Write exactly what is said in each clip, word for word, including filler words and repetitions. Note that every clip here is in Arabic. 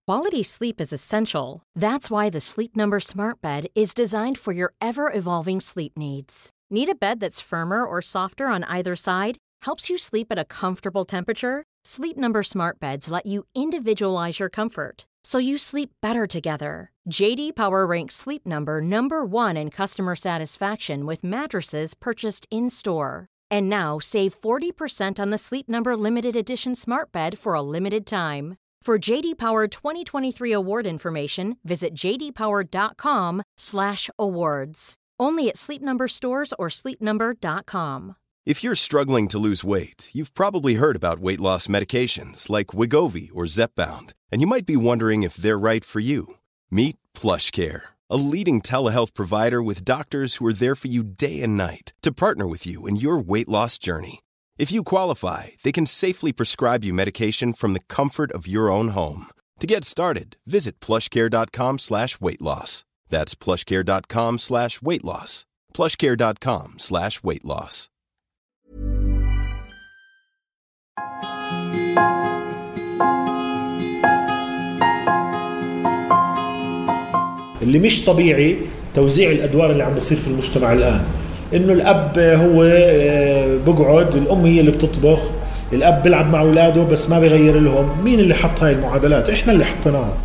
Quality sleep is essential. That's why the Sleep Number Smart Bed is designed for your ever-evolving sleep needs. Need a bed that's firmer or softer on either side? Helps you sleep at a comfortable temperature? Sleep Number Smart Beds let you individualize your comfort, so you sleep better together. J D Power ranks Sleep Number number one in customer satisfaction with mattresses purchased in-store. And now save forty percent on the Sleep Number Limited Edition Smart Bed for a limited time. For J D Power twenty twenty-three award information, visit j d power dot com slash awards. Only at Sleep Number stores or sleep number dot com. If you're struggling to lose weight, you've probably heard about weight loss medications like Wegovy or Zepbound, and you might be wondering if they're right for you. Meet PlushCare, a leading telehealth provider with doctors who are there for you day and night to partner with you in your weight loss journey. If you qualify, they can safely prescribe you medication from the comfort of your own home. To get started, visit plushcare.com slash weight loss. That's plushcare.com slash weight loss. plushcare.com slash weight loss. اللي مش طبيعي توزيع الأدوار اللي عم بيصير في المجتمع الآن، إنه الأب هو بقعد، الأم هي اللي بتطبخ، الأب بيلعب مع أولاده بس ما بيغير لهم. مين اللي حط هاي المعادلات؟ إحنا اللي حطيناها.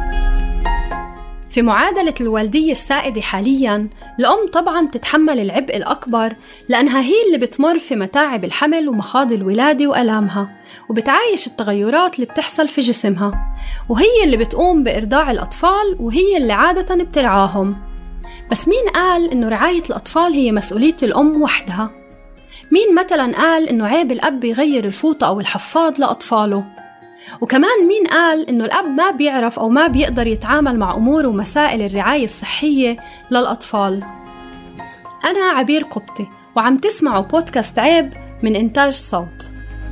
في معادلة الوالدية السائدة حالياً، الأم طبعاً تتحمل العبء الأكبر لأنها هي اللي بتمر في متاعب الحمل ومخاض الولادة وألامها، وبتعايش التغيرات اللي بتحصل في جسمها، وهي اللي بتقوم بإرضاع الأطفال، وهي اللي عادة بترعاهم. بس مين قال إنه رعاية الأطفال هي مسؤولية الأم وحدها؟ مين مثلاً قال إنه عيب الأب يغير الفوطة أو الحفاض لأطفاله؟ وكمان مين قال إنه الأب ما بيعرف أو ما بيقدر يتعامل مع أمور ومسائل الرعاية الصحية للأطفال؟ أنا عبير قبطي، وعم تسمعوا بودكاست عيب من إنتاج صوت.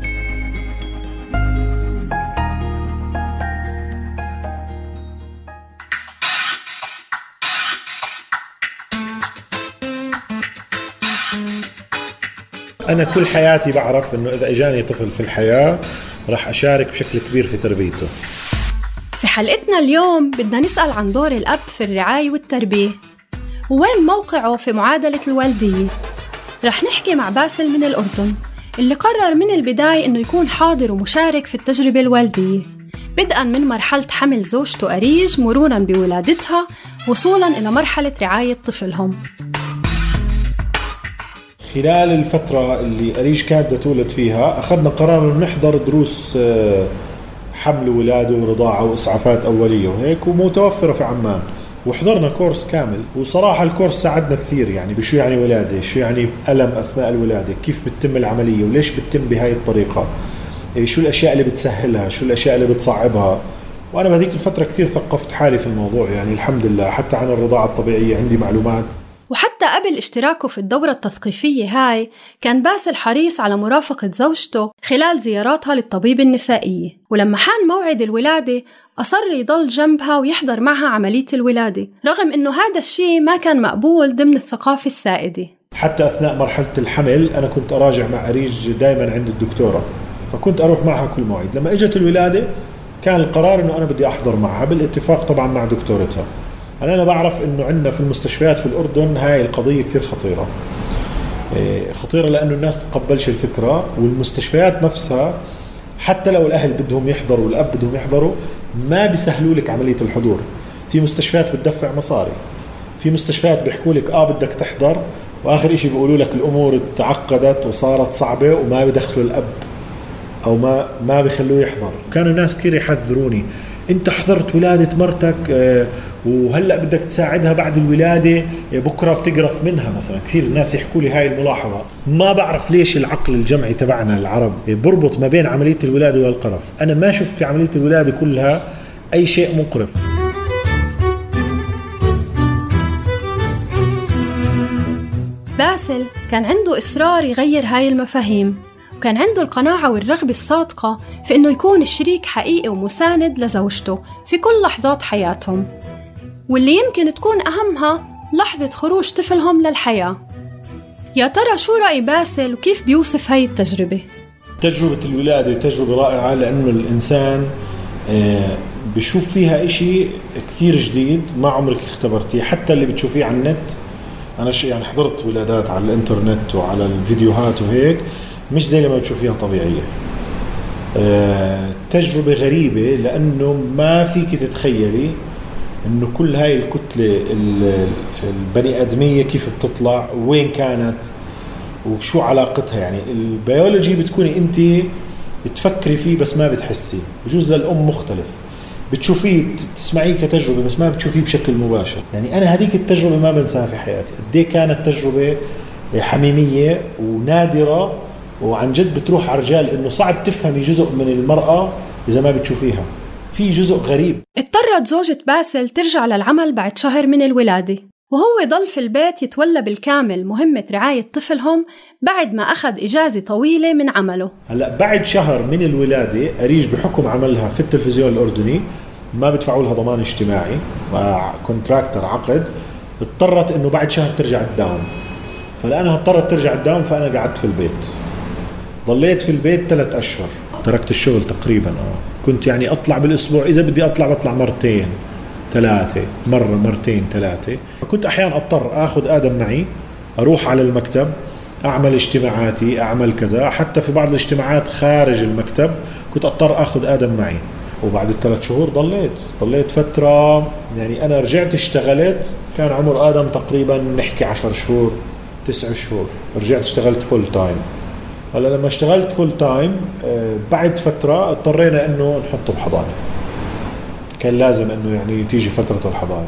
أنا كل حياتي بعرف إنه إذا إجاني طفل في الحياة راح أشارك بشكل كبير في تربيته. في حلقتنا اليوم بدنا نسأل عن دور الأب في الرعاية والتربية، ووين موقعه في معادلة الوالدية. رح نحكي مع باسل من الأردن، اللي قرر من البداية إنه يكون حاضر ومشارك في التجربة الوالدية، بدءاً من مرحلة حمل زوجته أريج، مروراً بولادتها، وصولاً إلى مرحلة رعاية طفلهم. خلال الفترة اللي أريج كانت تولد فيها أخذنا قرار إنه نحضر دروس حمل وولادة ورضاعة وإسعافات أولية وهيك، ومتوفرة في عمان، وحضرنا كورس كامل. وصراحة الكورس ساعدنا كثير، يعني بشو يعني ولادة، شو يعني ألم أثناء الولادة، كيف بتتم العملية وليش بتتم بهاي الطريقة، شو الأشياء اللي بتسهلها، شو الأشياء اللي بتصعبها. وأنا بهذيك الفترة كثير ثقفت حالي في الموضوع، يعني الحمد لله حتى عن الرضاعة الطبيعية عندي معلومات. وحتى قبل اشتراكه في الدورة التثقيفية هاي كان باسل حريص على مرافقة زوجته خلال زياراتها للطبيب النسائية، ولما حان موعد الولادة أصر يضل جنبها ويحضر معها عملية الولادة، رغم أنه هذا الشيء ما كان مقبول ضمن الثقافة السائدة. حتى أثناء مرحلة الحمل أنا كنت أراجع مع أريج دايما عند الدكتورة، فكنت أروح معها كل موعد. لما إجت الولادة كان القرار أنه أنا بدي أحضر معها بالاتفاق طبعا مع دكتورتها. أنا بعرف إنه عندنا في المستشفيات في الأردن هاي القضية كثير خطيرة، خطيرة لأنه الناس تتقبلش الفكرة، والمستشفيات نفسها حتى لو الأهل بدهم يحضروا والأب بدهم يحضروا ما بيسهلوا لك عملية الحضور. في مستشفيات بتدفع مصاري، في مستشفيات بيحكوا لك آه بدك تحضر، وآخر إشي بيقولوا لك الأمور تعقدت وصارت صعبة وما بيدخلوا الأب أو ما ما بيخلوه يحضر. كانوا الناس كثير يحذروني، انت حضرت ولادة مرتك اه وهلأ بدك تساعدها بعد الولادة، بكرة بتقرف منها مثلا. كثير الناس يحكوا لي هاي الملاحظة. ما بعرف ليش العقل الجمعي تبعنا العرب بربط ما بين عملية الولادة والقرف. أنا ما شفت في عملية الولادة كلها أي شيء مقرف. باسل كان عنده إصرار يغير هاي المفاهيم، وكان عنده القناعة والرغبة الصادقة في إنه يكون الشريك حقيقي ومساند لزوجته في كل لحظات حياتهم، واللي يمكن تكون أهمها لحظة خروج طفلهم للحياة. يا ترى شو رأي باسل وكيف بيوصف هاي التجربة؟ تجربة الولادة تجربة رائعة، لأنه الإنسان بشوف فيها إشي كثير جديد ما عمرك اختبرتيه، حتى اللي بتشوفيه على النت. أنا يعني حضرت ولادات على الإنترنت وعلى الفيديوهات وهيك، مش زي لما بتشوفيها طبيعية. أه تجربة غريبة، لأنه ما فيك تتخيلي إنه كل هاي الكتلة البني آدمية كيف بتطلع وين كانت وشو علاقتها. يعني البيولوجي بتكوني أنت تفكري فيه بس ما بتحسي، بجوز للأم مختلف، بتشوفيه بتسمعيه كتجربة بس ما بتشوفيه بشكل مباشر. يعني أنا هذيك التجربة ما بنساها في حياتي، قد ايه كانت تجربة حميمية ونادرة، وعن جد بتروح على رجال إنه صعب تفهمي جزء من المرأة إذا ما بتشوفيها، في جزء غريب. اضطرت زوجة باسل ترجع للعمل بعد شهر من الولادة، وهو ضل في البيت يتولى بالكامل مهمة رعاية طفلهم بعد ما أخذ إجازة طويلة من عمله. هلأ بعد شهر من الولادة أريج بحكم عملها في التلفزيون الأردني ما بدفعوا لها ضمان اجتماعي، كونتراكتر عقد، اضطرت إنه بعد شهر ترجع الداوم. فلأنها اضطرت ترجع الداوم فأنا قعدت في البيت، ضليت في البيت ثلاث أشهر، تركت الشغل تقريبا. آه كنت يعني أطلع بالأسبوع، إذا بدي أطلع بطلع مرتين ثلاثة، مرة مرتين ثلاثة. كنت أحيانا أضطر أخذ آدم معي، أروح على المكتب أعمل اجتماعاتي، أعمل كذا. حتى في بعض الاجتماعات خارج المكتب كنت أضطر أخذ آدم معي. وبعد الثلاث شهور ضليت ضليت فترة. يعني أنا رجعت اشتغلت كان عمر آدم تقريبا نحكي عشر شهور تسع شهور، رجعت اشتغلت فول تايم. هلا لما اشتغلت فول تايم بعد فترة اضطرينا إنه نحطه بحضانة، كان لازم إنه يعني تيجي فترة الحضانة.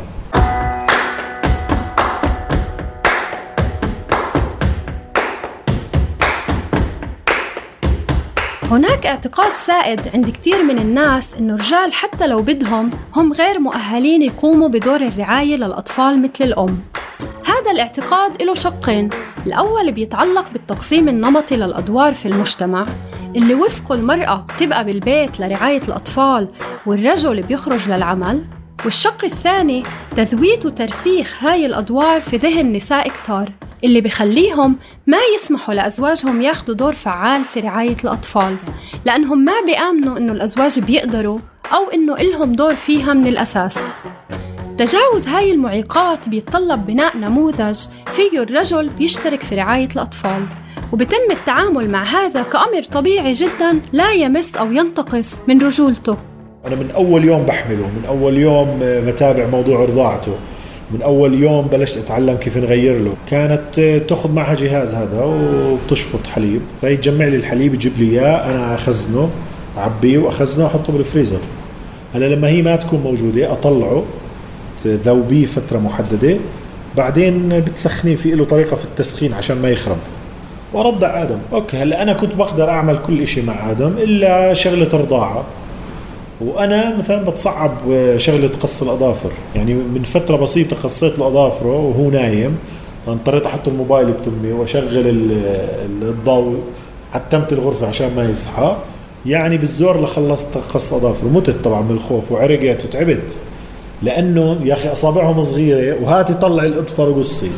هناك اعتقاد سائد عند كتير من الناس إنه الرجال حتى لو بدهم هم غير مؤهلين يقوموا بدور الرعاية للأطفال مثل الأم. هذا الاعتقاد له شقين، الأول بيتعلق بالتقسيم النمطي للأدوار في المجتمع اللي وفقه المرأة تبقى بالبيت لرعاية الأطفال والرجل بيخرج للعمل، والشق الثاني تذويت وترسيخ هاي الأدوار في ذهن نساء كتار اللي بيخليهم ما يسمحوا لأزواجهم ياخدوا دور فعال في رعاية الأطفال، لأنهم ما بيآمنوا إنه الأزواج بيقدروا أو إنه إلهم دور فيها من الأساس. تجاوز هاي المعيقات بيتطلب بناء نموذج فيه الرجل بيشترك في رعاية الأطفال، وبيتم التعامل مع هذا كأمر طبيعي جداً لا يمس أو ينتقص من رجولته. أنا من أول يوم بحمله، من أول يوم بتابع موضوع رضاعته، من أول يوم بلشت أتعلم كيف نغير له. كانت تأخذ معها جهاز هذا وتشفط حليب، فهي تجمع لي الحليب تجيب لي إياه، أنا أخزنه أعبيه وأخزنه وأحطه بالفريزر. هلا لما هي ما تكون موجودة أطلعه ذوبيه فترة محددة، بعدين بتسخنيه، في له طريقة في التسخين عشان ما يخرب، ورضع آدم. أوكي هلا أنا كنت بقدر أعمل كل إشي مع آدم إلا شغلة رضاعة، وأنا مثلا بتصعب شغلة قص الأظافر. يعني من فترة بسيطة خصيت له أظافره وهو نايم، اضطريت أحط الموبايل بتمي وأشغل الضوء، عتمت الغرفة عشان ما يصحى، يعني بالزور لخلصت قص أظافره. متت طبعا من الخوف وعرقت وتعبت، لأنه يا أخي أصابعهم صغيرة وهاتي طلع الأظفر وقصي.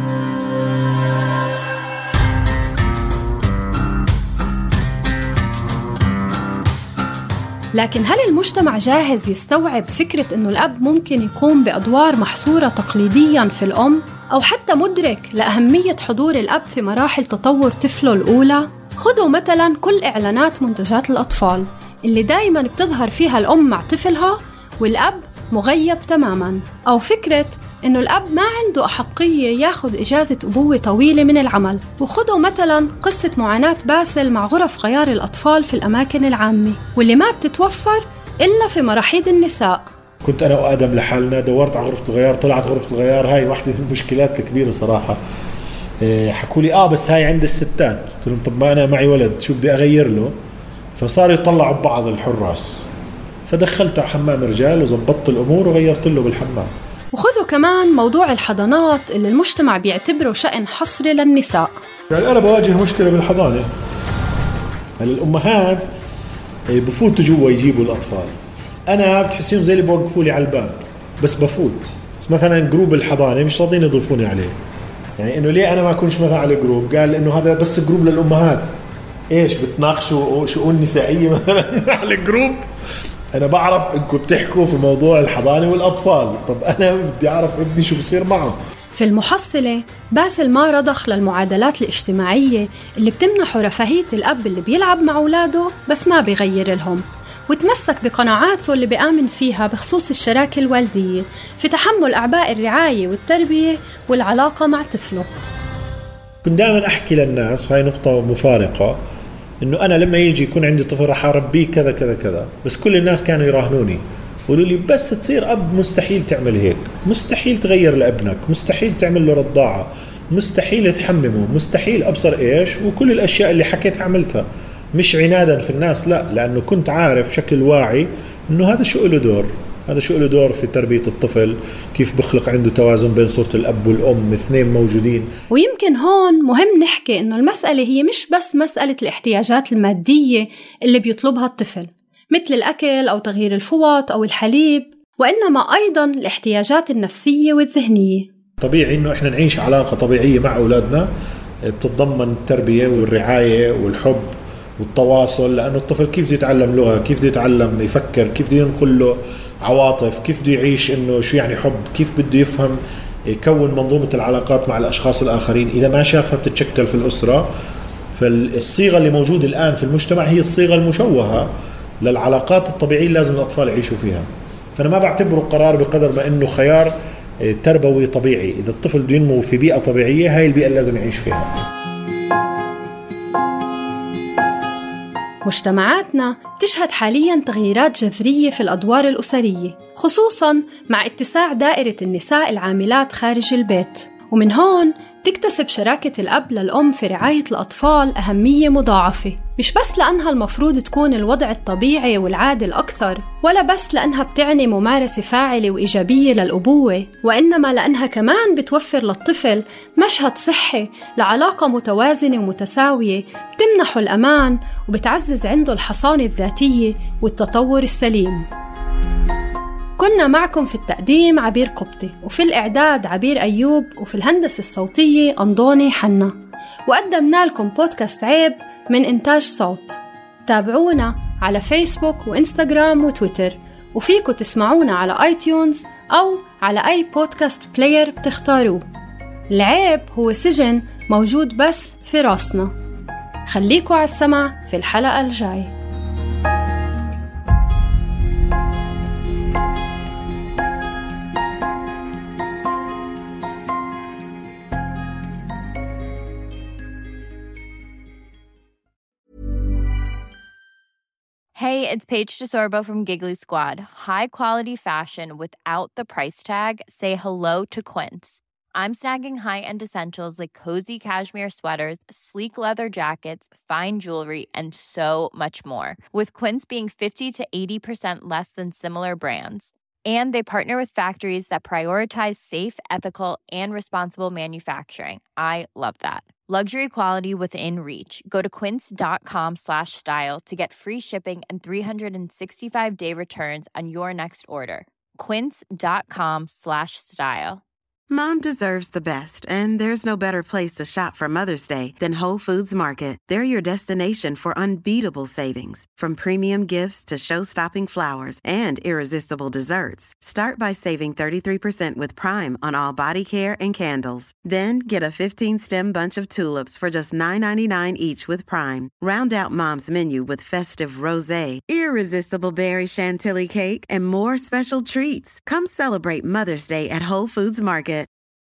لكن هل المجتمع جاهز يستوعب فكرة إنه الأب ممكن يقوم بأدوار محصورة تقليدياً في الأم، أو حتى مدرك لأهمية حضور الأب في مراحل تطور طفله الأولى؟ خذوا مثلاً كل إعلانات منتجات الأطفال اللي دايماً بتظهر فيها الأم مع طفلها والأب مغيب تماماً، أو فكرة إنه الأب ما عنده أحقية ياخد إجازة أبوة طويلة من العمل. وخذوا مثلاً قصة معاناة باسل مع غرف غيار الأطفال في الأماكن العامة واللي ما بتتوفر إلا في مراحيض النساء. كنت أنا وآدم لحالنا، دورت على غرفة الغيار، طلعت غرفة الغيار هاي واحدة من المشكلات الكبيرة صراحة. حكوا لي آه بس هاي عند الستات. قلت لهم طب ما أنا معي ولد شو بدي أغير له؟ فصار يطلعوا ببعض الحراس، فدخلت على حمام رجال وزبطت الأمور وغيرت له بالحمام. وخذوا كمان موضوع الحضانات اللي المجتمع بيعتبره شأن حصري للنساء. يعني أنا بواجه مشكلة بالحضانة. يعني الأمهات بفوتوا جوا يجيبوا الأطفال، أنا بتحسيهم زي اللي بوقفوا لي على الباب بس بفوت. بس مثلا جروب الحضانة مش راضين يضيفوني عليه، يعني إنه ليه أنا ما أكونش مثلا على جروب؟ قال إنه هذا بس جروب للأمهات. إيش بتناقشوا شؤون نسائية مثلا على جروب؟ أنا بعرف إنكم بتحكوا في موضوع الحضانة والأطفال، طب أنا بدي أعرف ابني شو بصير معه. في المحصلة باسل ما رضخ للمعادلات الاجتماعية اللي بتمنحه رفاهية الأب اللي بيلعب مع أولاده بس ما بيغير لهم، وتمسك بقناعاته اللي بيآمن فيها بخصوص الشراكة الوالدية في تحمل أعباء الرعاية والتربية والعلاقة مع طفله. كنت دائما أحكي للناس، وهي نقطة مفارقة، إنه أنا لما يجي يكون عندي طفل رح أربيه كذا كذا كذا، بس كل الناس كانوا يراهنوني قولوا لي بس تصير أب مستحيل تعمل هيك، مستحيل تغير لابنك، مستحيل تعمل له رضاعة، مستحيل تحممه، مستحيل أبصر إيش، وكل الأشياء اللي حكيت عملتها، مش عنادا في الناس، لا، لأنه كنت عارف بشكل واعي إنه هذا شو له دور، هذا شو له دور في تربية الطفل، كيف بخلق عنده توازن بين صورة الأب والأم اثنين موجودين. ويمكن هون مهم نحكي إنه المسألة هي مش بس مسألة الاحتياجات المادية اللي بيطلبها الطفل مثل الأكل أو تغيير الفوط أو الحليب، وإنما أيضاً الاحتياجات النفسية والذهنية. طبيعي إنه إحنا نعيش علاقة طبيعية مع أولادنا بتتضمن التربية والرعاية والحب والتواصل، لأنه الطفل كيف بده يتعلم لغة، كيف بده يتعلم يفكر، كيف بده ينقل له عواطف، كيف بده يعيش إنه شو يعني حب، كيف بده يفهم يكون منظومة العلاقات مع الأشخاص الآخرين إذا ما شافها بتتشكل في الأسرة. فالصيغة اللي موجودة الآن في المجتمع هي الصيغة المشوهة للعلاقات الطبيعية لازم الأطفال يعيشوا فيها. فأنا ما بعتبره قرار بقدر ما إنه خيار تربوي طبيعي، إذا الطفل بده ينمو في بيئة طبيعية هاي البيئة اللي لازم يعيش فيها. مجتمعاتنا تشهد حالياً تغييرات جذرية في الأدوار الأسرية، خصوصاً مع اتساع دائرة النساء العاملات خارج البيت، ومن هون تكتسب شراكة الأب للأم في رعاية الأطفال أهمية مضاعفة، مش بس لأنها المفروض تكون الوضع الطبيعي والعادل أكثر، ولا بس لأنها بتعني ممارسة فاعلة وإيجابية للأبوة، وإنما لأنها كمان بتوفر للطفل مشهد صحي لعلاقة متوازنة ومتساوية بتمنحه الأمان وبتعزز عنده الحصانة الذاتية والتطور السليم. كنا معكم في التقديم عبير قبطي، وفي الإعداد عبير أيوب، وفي الهندسة الصوتية أنضوني حنا، وقدمنا لكم بودكاست عيب من إنتاج صوت. تابعونا على فيسبوك وإنستغرام وتويتر، وفيكم تسمعونا على آيتيونز أو على أي بودكاست بلاير بتختاروه. العيب هو سجن موجود بس في راسنا. خليكوا على السمع في الحلقة الجاي. Hey, it's Paige DeSorbo from Giggly Squad. High quality fashion without the price tag. Say hello to Quince. I'm snagging high-end essentials like cozy cashmere sweaters, sleek leather jackets, fine jewelry, and so much more. With Quince being fifty to eighty percent less than similar brands. And they partner with factories that prioritize safe, ethical, and responsible manufacturing. I love that. Luxury quality within reach. Go to quince.com slash style to get free shipping and three sixty-five day returns on your next order. Quince.com slash style. Mom deserves the best, and there's no better place to shop for Mother's Day than Whole Foods Market. They're your destination for unbeatable savings, from premium gifts to show-stopping flowers and irresistible desserts. Start by saving thirty-three percent with Prime on all body care and candles. Then get a fifteen-stem bunch of tulips for just nine ninety-nine each with Prime. Round out Mom's menu with festive rosé, irresistible berry chantilly cake, and more special treats. Come celebrate Mother's Day at Whole Foods Market.